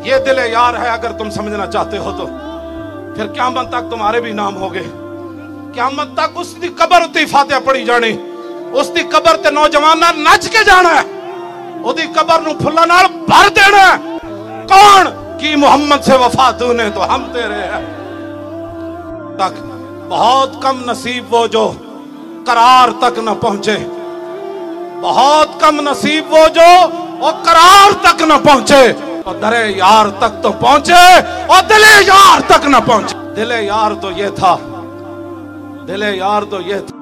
ये दिल यार है। अगर तुम समझना चाहते हो तो फिर क़यामत तक तुम्हारे भी नाम हो गए। क़यामत तक उसकी कबर उत्ते फातिहा पढ़ी जानी, उसकी कबर ते नौजवाना नच के जाना है, उसकी कबर नूं फुल्लां नाल भर देना है। कौन की मोहम्मद से वफा तूने तो हम तेरे हैं तक। बहुत कम नसीब वो जो करार तक न पहुंचे, बहुत कम नसीब वो जो करार तक न पहुंचे, और दरे यार तक तो पहुंचे और दिले यार तक न पहुंचे। दिले यार तो ये था, दिले यार तो ये था।